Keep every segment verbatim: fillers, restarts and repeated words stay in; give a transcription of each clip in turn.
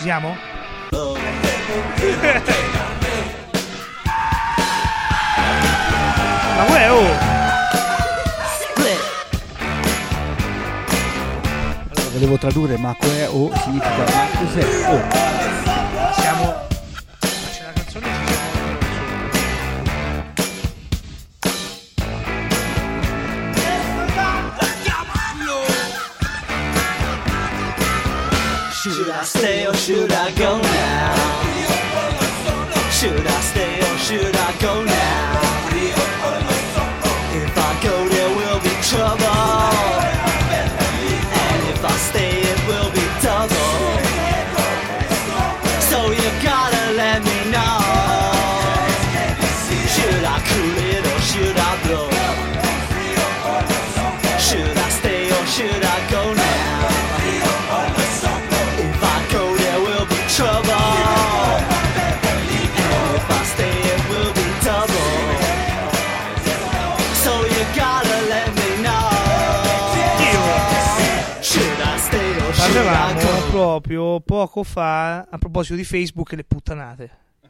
Ci siamo? Ma uè, oh! Allora, volevo tradurre ma que o significa ma cos'è o. Siamo... C'è la canzone e ci Should I stay or should I go now? Should I stay or should I go now? If I go there will be trouble, and if I stay it will be double. So you gotta let me know. Should I cool it or should I blow? Should I stay or should I go now? Trouble, and if I stay it will be double. So you gotta let me know. Should I stay or should I Parlavamo go? proprio poco fa a proposito di Facebook e le puttanate.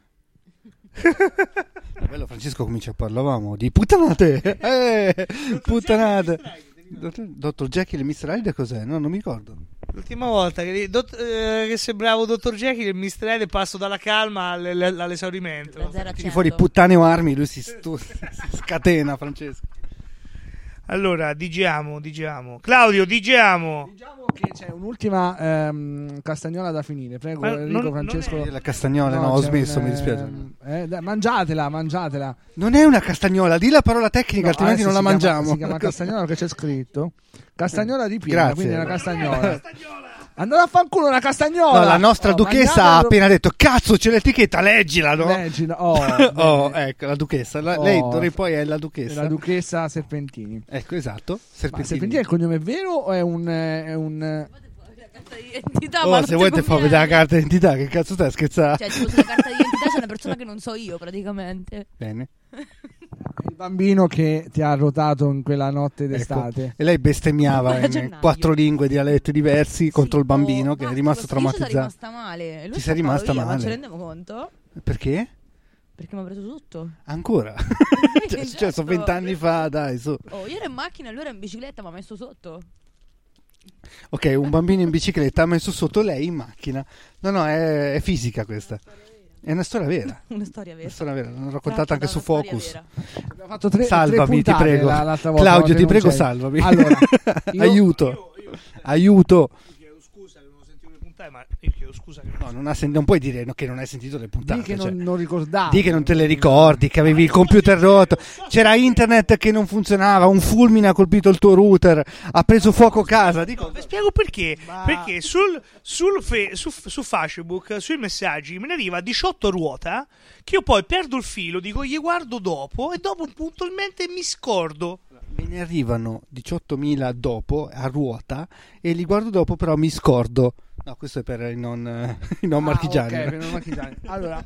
Bello, Francesco comincia, parlavamo di puttanate. Eh, puttanate. Dottor Jekyll e mister Hyde cos'è? No, non mi ricordo. L'ultima volta che, dott- eh, che sembravo dottor Jekyll e mister Hyde passo dalla calma all- all- all'esaurimento. Tiri fuori puttane o armi, lui si, stu- si scatena, Francesco. Allora, digiamo, digiamo. Claudio, digiamo. Diciamo che c'è un'ultima ehm, castagnola da finire. Prego, Ma Enrico, non- Francesco. non è la castagnola, no, ho c'è smesso, un, mi dispiace. ehm, eh, dai, mangiatela, mangiatela. Non è una castagnola, di la parola tecnica, No, altrimenti non la adesso si chiama- mangiamo. Si chiama castagnola perché c'è scritto castagnola di Pina, Grazie. quindi è una castagnola. Andate a fanculo una castagnola. No, la nostra Oh, duchessa ha mangiatelo- appena detto cazzo c'è l'etichetta, leggila, no? Leggila. Oh, Oh, bene. ecco, la duchessa. La- Oh, lei d'ora in poi è la duchessa. La duchessa Serpentini. Ecco, esatto. Ma Serpentini. Serpentini è il cognome vero o è un... È un Identità, Oh, ma se non vuoi ti ti fa conviene. vedere la carta d'identità, che cazzo stai scherzando? Cioè, tipo sulla carta d'identità c'è una persona che non so io, praticamente. Bene. il bambino che ti ha rotato in quella notte d'estate. Ecco. E lei bestemmiava in Gennaio. quattro lingue, dialetti diversi contro il bambino che è Basta, rimasto questo- io ci sono traumatizzato. rimasta male. Lui Ti sta sei rimasta io, Ma male? ci rendiamo conto? Perché? Perché mi ha preso tutto. Ancora? cioè, Esatto. cioè, sono vent'anni fa, dai, su. Oh, io ero in macchina e lui era in bicicletta, mi ha messo sotto. Ok, un bambino in bicicletta ha messo sotto lei in macchina. No, no, è, è fisica questa. È una storia vera. Una storia vera. Una storia vera, l'hanno Tratto raccontata anche da su una storia Focus. vera. Abbiamo fatto tre, tre Salvami, ti puntate prego. la- l'altra volta, Claudio, quando ti non prego, c'eri. salvami. Allora, io- Aiuto. Aiuto. Chiedo scusa che non ho sentito le puntate, ma io chiedo scusa che No, non, ha sen- non puoi dire no, che non hai sentito le puntate. Di che cioè. non, non ricordavi. Di che non te le ricordi, che avevi il computer rotto, c'era internet che non funzionava, un fulmine ha colpito il tuo router, ha preso fuoco casa. Dico, Vi spiego perché. Ma- Perché sul, sul fe- su, su Facebook, sui messaggi, me ne arriva diciotto a ruota, che io poi perdo il filo, dico gli guardo dopo e dopo puntualmente mi scordo. me ne arrivano diciottomila dopo a ruota e li guardo dopo, però mi scordo. No, questo è per i non, eh, i non Ah, marchigiani. ok, per i non marchigiani. Allora,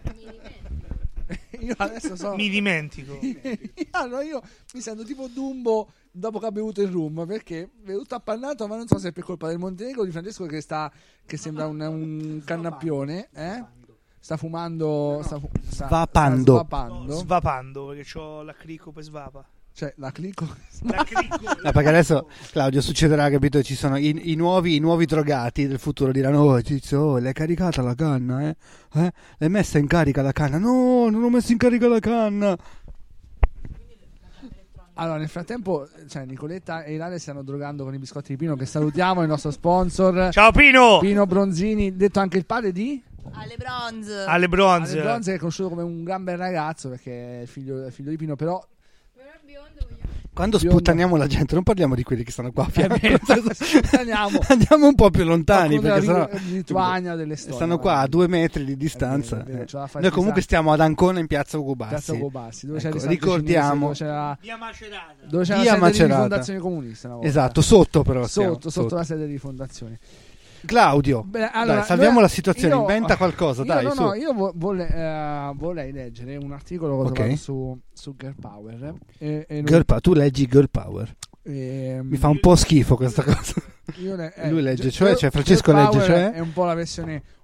io adesso so. Mi dimentico. Allora io mi sento tipo Dumbo dopo che ha bevuto il rum, perché è venuto appannato, ma non so se è per colpa del Montenegro o di Francesco che sta che sembra un, un cannappione, eh? Sta fumando, sta, fu- sta- Svapando. sta svapando. Svapando, perché ho la crico per svapa. Cioè, la clicco. La crico. No, perché adesso, Claudio, succederà, capito? Ci sono i, i nuovi, i nuovi drogati del futuro diranno: oh, tizio, oh, l'hai caricata la canna, eh? eh? L'hai messa in carica la canna? No, non ho messo in carica la canna. Allora, nel frattempo, cioè, Nicoletta e Ilaria stanno drogando con i biscotti di Pino, che salutiamo, il nostro sponsor. Ciao Pino! Pino Bronzini, detto anche il padre di Alle bronze. Alle bronze. Ale Bronze, che è conosciuto come un gran bel ragazzo, perché è il figlio, è figlio di Pino, però Quando Biondo. sputtaniamo la gente, non parliamo di quelli che stanno qua a fianco. Eh beh, sputtaniamo. Andiamo un po' più lontani, qualcuno perché della sennò Lit- Lituania delle storie. stanno qua a magari. due metri di distanza. È vero, è vero, eh. c'è da fare Noi comunque chissà- stiamo ad Ancona in piazza Ugo Bassi. Piazza Ugo Bassi, dove c'è Ecco, il ristorante ricordiamo. cinese, dove c'era, Via Macerata. dove c'era Via la sede di Macerata. Rifondazione Comunista una volta. Esatto, sotto però siamo, Sotto, sotto la sede di Rifondazione. Claudio, Beh, allora, dai, salviamo noi- la situazione, io- inventa qualcosa, io, dai, no, su. no, io vo- vole- eh, vorrei leggere un articolo che ho Ok. trovato su, su Girl Power. eh, e, e Girl Power, tu leggi Girl Power. e- Mi fa un po' schifo questa cosa. io le- eh, Lui legge, Girl- cioè, cioè, Francesco Girl legge, Power cioè? è un po' la versione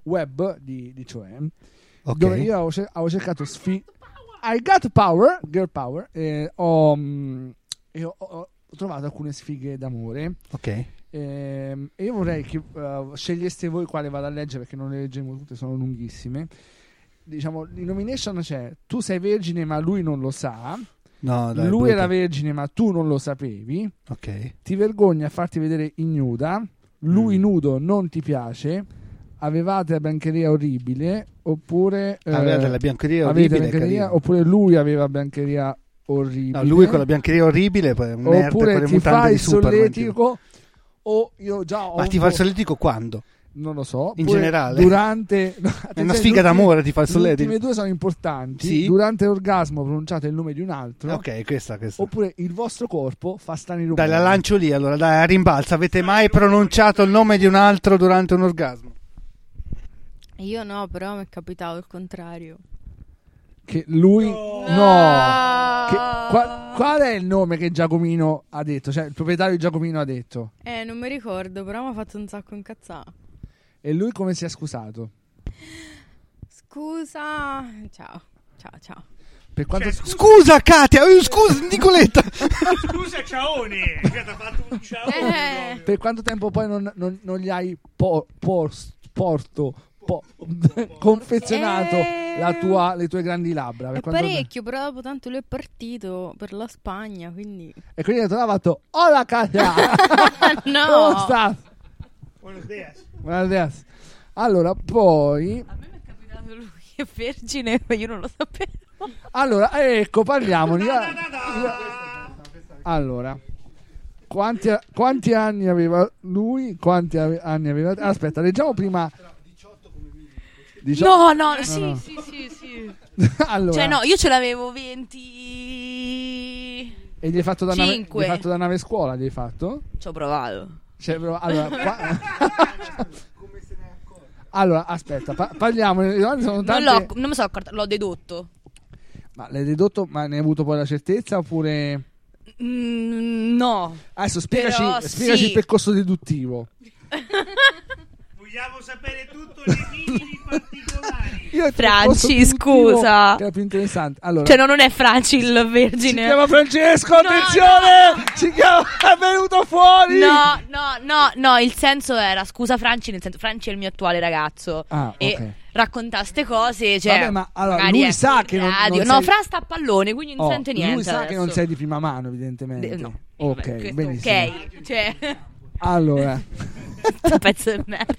web di, di Cioè, Ok. dove io avevo, cer- avevo cercato sfi- I got power, girl power, e ho, mm, e ho, ho trovato alcune sfighe d'amore. Ok. Ehm, E io vorrei che uh, sceglieste voi quale vado a leggere, perché non le leggeremo tutte, sono lunghissime. Diciamo, in nomination c'è Tu sei vergine ma lui non lo sa, No, dai, Lui brutto. era vergine ma tu non lo sapevi, Ok. Ti vergogni a farti vedere ignuda, Lui Mm. nudo non ti piace, Avevate la biancheria orribile, oppure eh, Avete la biancheria avete orribile. biancheria, carino. oppure lui aveva biancheria orribile. No, lui con la biancheria orribile, poi è un nerd con Oppure le ti mutande fai di il Superman. solletico, o io già ho Ma un ti fa il po'- solletico quando? non lo so, In oppure generale? durante no, È una attenzione, sfiga gli ultimi- d'amore, ti fa il Le solletico. ultime due sono importanti. Sì? Durante l'orgasmo pronunciate il nome di un altro, Ok, questa, questa. oppure il vostro corpo fa strani rumori. Dai, la lancio lì, allora, dai, a rimbalzo. Avete mai pronunciato il nome di un altro durante un orgasmo? Io no, però mi è capitato il contrario. Che lui No. no. Che- qua- qual è il nome che Giacomino ha detto? Cioè il proprietario di Giacomino ha detto. Eh, non mi ricordo, però mi ha fatto un sacco incazzare. E lui come si è scusato? Scusa. Ciao. Ciao, ciao. Per quanto Cioè, Scusa, Katia! eh, Scusa, Nicoletta! Scusa, ciaone, che ti ha fatto un ciaone. Eh. proprio. Per quanto tempo poi non, non- non gli hai po- pos- porto po- confezionato Eh. la tua- le tue grandi labbra? Per È quanto- parecchio, però dopo tanto lui è partito per la Spagna, quindi... E quindi ha fatto Hola Katia! No! Come sta? Buenos días. Buonasera. Allora, poi A me mi è capitato lui che è vergine, ma io non lo sapevo. allora, ecco, parliamone. Da, da, da, da. Allora, quanti, quanti anni aveva lui? Quanti ave- anni aveva? Aspetta, leggiamo prima. diciotto No, no, sì, no. sì, sì, sì. allora, Cioè, no, io ce l'avevo venti... e gli hai fatto da nave, gli cinque. hai fatto da nave scuola? Gli hai fatto? Ci ho provato. Cioè, però, allora, qua- allora, aspetta, pa- parliamo. Sono Non, tante- l'ho, non mi sono accorta, l'ho dedotto. Ma l'hai dedotto, ma ne hai avuto poi la certezza oppure? Mm, no. Adesso spiegaci, Però spiegaci sì. il percorso deduttivo. Vogliamo sapere tutto nei minimi particolari. Io il Franci, percorso deduttivo scusa. che era più interessante. Allora, Cioè, no, non è Franci il si vergine. chiama Francesco, No, attenzione! Si chiama, è venuto fuori! No, no, no, no, il senso era, scusa Franci, nel senso, Franci è il mio attuale ragazzo. Ah, E ok. racconta ste cose, cioè... Vabbè, ma allora, magari lui è sa in che non- radio. non No, sei- Fra sta a pallone, quindi non Oh, sente niente lui sa che non adesso. sei di prima mano, evidentemente. De- no. Ok, Vabbè, questo- benissimo. Ok, cioè... Allora, Sto pezzo di merda.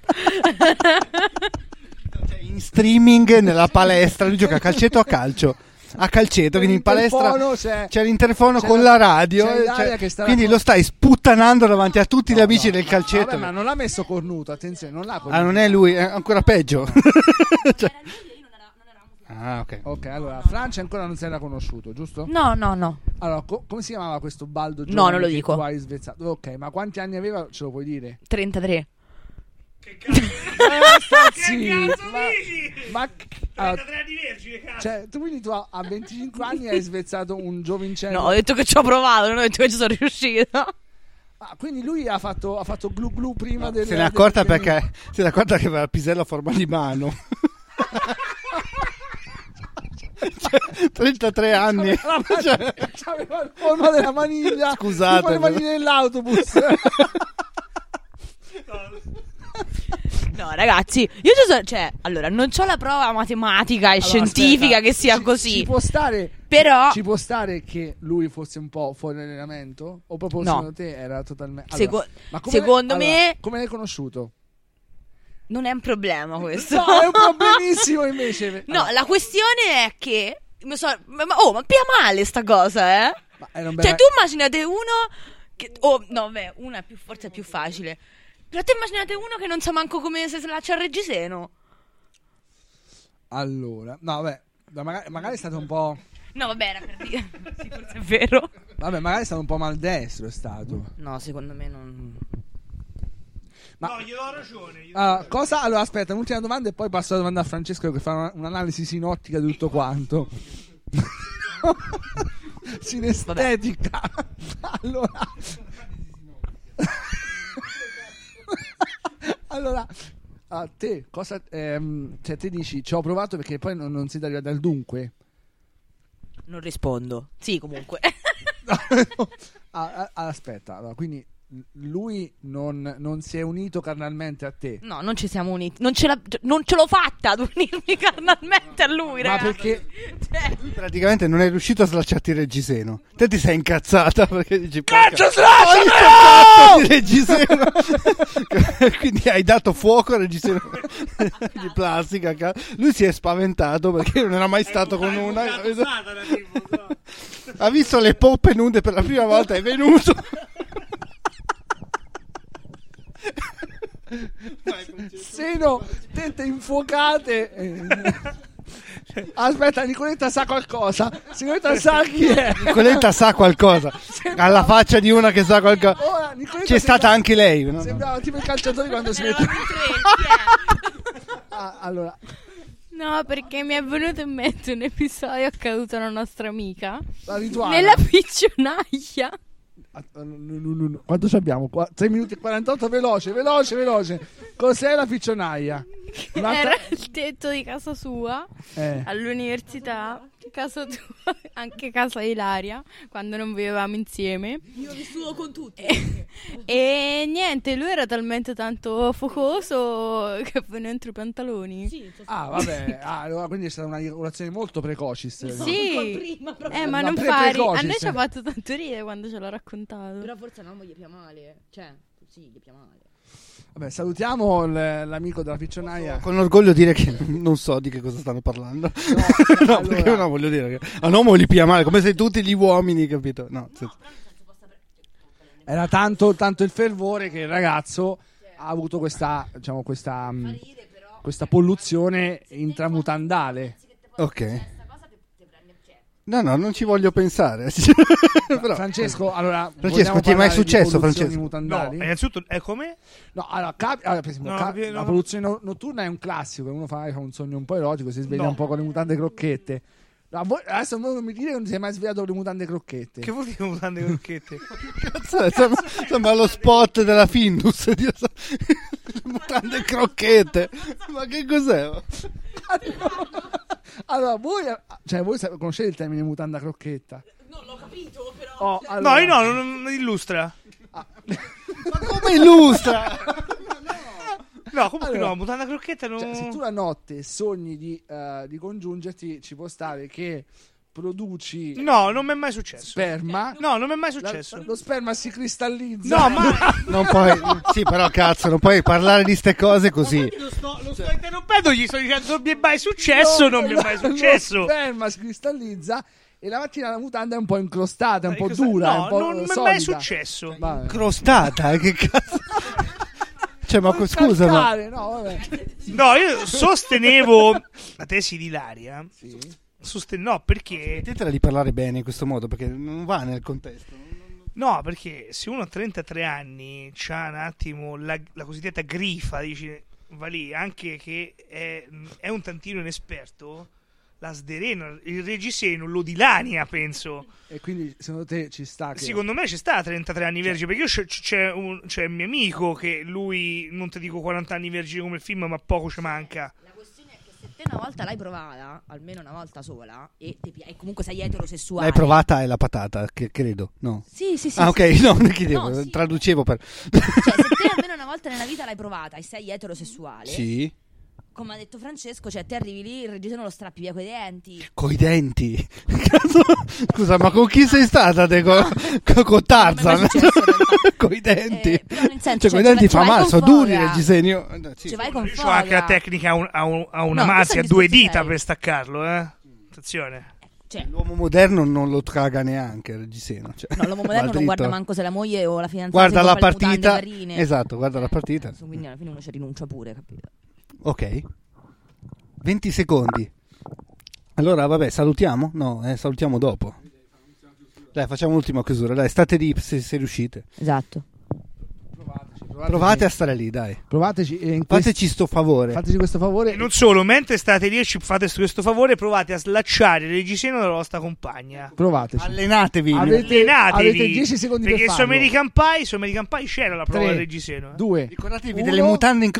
In streaming, nella palestra, lui gioca a calcetto o a calcio? A calcetto, quindi in palestra L'interfono c'è- c'è l'interfono c'è con la- la radio. c'è eh, Ilaria cioè, che sta quindi raccon- lo stai sputtanando davanti a tutti gli No, amici no, del ma- calcetto. Vabbè, ma non l'ha messo cornuto, attenzione, non l'ha cornuto. Ah, non è lui, è ancora peggio. Cioè- Ah, ok. Ok, allora, Francia ancora non si era conosciuto, giusto? No, no, no. Allora, co- come si chiamava questo baldo No, giovane non lo che dico. tu hai svezzato? Ok, ma quanti anni aveva? Ce lo puoi dire? trentatré. Che cazzo, Eh, sta che zitto, cazzo ma, dici? ma allora, trentatré anni vergine, cazzo. cioè, tu quindi tu a a venticinque anni hai svezzato un giovincello. No, ho detto che ci ho provato, non ho detto che ci sono riuscita. Ah, quindi lui ha fatto, ha fatto glu glu prima del. Se n'è accorta del- perché se n'è accorta che aveva il pisello a forma di mano. Cioè, trentatré anni. La man- Cioè, C'aveva il forma della maniglia. Scusate, tipo le però. maniglie dell'autobus. No, ragazzi, io ci sono. Cioè, allora, non c'ho la prova matematica e Allora, scientifica aspetta, che sia ci- così. Ci può stare. Però, Ci può stare che lui fosse un po' fuori allenamento? O proprio No. secondo te era totalmente. Seco- Allora, ma come- secondo allora, me- come l'hai conosciuto? non è un problema questo. No, è un problemissimo invece. No, Allora, la questione è che. Mi so, ma, ma- oh, ma pia male sta cosa, eh? ma era un bel- Cioè, tu immaginate uno. Che, oh, no, beh, una è più, forse è più facile. Però te immaginate uno che non sa manco come se slaccia il reggiseno. Allora, no, vabbè, ma magari, magari è stato un po'. No, vabbè, era per dire. Sì, forse è vero. Vabbè, magari è stato un po' maldestro. È stato. No, secondo me non. Ma No, gli do ragione. Gli do ah, cosa? Allora, aspetta, un'ultima domanda e poi passo la domanda a Francesco che fa una- un'analisi sinottica di tutto quanto. Sinestetica. Allora. allora, a te cosa ehm, cioè te dici ci ho provato perché poi non, non si deriva dal dunque. Non rispondo. Sì, comunque. Ah, ah, aspetta, allora, quindi lui non, non si è unito carnalmente a te. No, non ci siamo uniti. Non ce, l'ha, non ce l'ho fatta ad unirmi carnalmente a lui, Ma ragazzi. perché Cioè, Praticamente non è riuscito a slacciarti il reggiseno. Te ti sei incazzata perché dici Cazzo, slacciamelo di reggiseno. Quindi hai dato fuoco al reggiseno di plastica. ca- Lui si è spaventato perché non era mai stato con una. Ha visto le poppe nude per la prima volta, è venuto. seno, tette infuocate. eh. Aspetta, Nicoletta sa qualcosa. Nicoletta sa chi è. Nicoletta sa qualcosa. Alla faccia di una che sa qualcosa. Ora, Nicoletta C'è stata sembra- anche lei. no? Sembrava tipo il calciatore quando si mette. eravamo in tre, chi è? Ah, allora, No, perché mi è venuto in mente un episodio accaduto a una nostra amica la rituale. nella piccionaia. Ah, no, no, no, no, no. Quanto ci abbiamo? tre minuti e quarantotto, veloce, veloce, veloce. Cos'è la piccionaia? Un'altra- Era il tetto di casa sua Eh. all'università, casa tua, anche casa di Ilaria, quando non vivevamo insieme. Io ho vissuto con tutti. E, e niente, lui era talmente tanto focoso che venne entro i pantaloni. Sì, Ah, vabbè, ah, allora, quindi è stata una eiaculazione molto precoce. Sì, prima, proprio. eh, ma Una non fare. A pre-precoce, noi sì. ci ha fatto tanto ridere quando ce l'ha raccontato. Però forse non gli pia male. Cioè, sì, gli pia male. Vabbè, salutiamo l- l'amico della piccionaia. Con orgoglio dire che non so di che cosa stanno parlando. No, allora- perché no, voglio dire che a un uomo li pia male, come se tutti gli uomini, capito? No, sì. Era tanto, tanto il fervore che il ragazzo ha avuto questa, diciamo, questa, mh, questa polluzione intramutandale. Ok. No, no, non ci voglio pensare. Però- Francesco, allora, Francesco, vogliamo ti è mai parlare di successo, polluzioni Francesco? No, mutandali? innanzitutto, è come? No, allora, cap- allora, per esempio, No, ca- capi- no. la polluzione no- notturna è un classico. Uno fa, fa un sogno un po' erotico, si sveglia No. un po' con le mutande crocchette. No, voi- adesso voi non mi dite che non ti sei mai svegliato con le mutande crocchette. Che vuol dire mutande crocchette? Cazzo è? Sembra, sembra lo spot della Findus. Dio sa- Le mutande crocchette. Ma che cos'è? Allora, voi, cioè, voi sa- conoscete il termine mutanda crocchetta? Non l'ho capito, però. Oh, No, allora- io no, non, non illustra. Ma come illustra? No, comunque Allora, no, mutanda crocchetta non... Cioè, se tu la notte sogni di, eh, di congiungerti, ci può stare che produci No, non mi è mai successo. sperma. No, non mi è mai La- successo. lo sperma si cristallizza. No, ma... Non puoi. Sì, però cazzo, non puoi parlare di ste cose così. Lo sto, lo sto interrompendo, gli sto dicendo non mi è mai successo, non mi è mai successo. Lo sperma si cristallizza e la mattina la mutanda è un po' incrostata, è un po' Cosa- dura, è No, un po' non mi è solida. mai successo. Vabbè. Crostata, che cazzo. Cioè, ma Non scusa, ma cascare, no, vabbè. No, io sostenevo la tesi di Ilaria. Sì. Sosten- no, perché... smettetela di parlare bene in questo modo perché non va nel contesto. No, perché se uno ha trentatré anni, c'ha un attimo la, la cosiddetta grifa, dici, va lì, anche che è, è un tantino inesperto, la sderena, il reggiseno lo dilania, penso. E quindi secondo te ci sta che Secondo me ci sta a trentatré anni vergine, perché io c'è, c'è, un, c'è un mio amico che lui, non ti dico quaranta anni vergine come il film, ma poco ci manca. La questione è che se te una volta l'hai provata, almeno una volta sola, e, ti pi- e comunque sei eterosessuale. L'hai provata è la patata, che credo, no? Sì, sì, sì. Ah, sì. ok, no, non chiedevo, No, sì. traducevo per... Cioè, se te almeno una volta nella vita l'hai provata e sei eterosessuale, Sì, come ha detto Francesco, cioè te arrivi lì, il reggiseno lo strappi via coi denti. coi denti. Cazzo, scusa, ma con chi sei stata te? Con, con, con Tarzan? Non è mai successo, in realtà. Coi denti. Eh, però nel senso, Cioè, coi cioè, denti ci fa vai male, con sono duri i foga. reggiseni. Io- no, sì. Ci vai con Io ho foga. anche la tecnica a, un- a un- a una No, questo mazia, è il due discorso dita serio. per staccarlo, eh. Attenzione. Cioè, L'uomo moderno non lo traga neanche il reggiseno. Cioè, no, l'uomo va moderno non dritto. guarda manco se la moglie o la fidanzata Guarda si la compra le mutande partita. carine. Esatto, guarda la partita. Eh, quindi alla fine uno ci rinuncia pure, capito? Ok. venti secondi. Allora, vabbè, salutiamo? No, eh, salutiamo dopo. Dai, facciamo l'ultima chiusura. Dai, state lì se, se riuscite. Esatto. Provateci, Provate a stare lì, dai. provateci e in questi- Fateci sto favore. fateci questo favore. E non solo, mentre state lì e ci fate questo favore, provate a slacciare il reggiseno della vostra compagna. Provateci. Allenatevi. Avete- Allenatevi. avete dieci secondi per perché su farlo. American Pie, su American Pie c'era la prova Tre, del reggiseno. eh. due, Ricordatevi uno. delle mutande in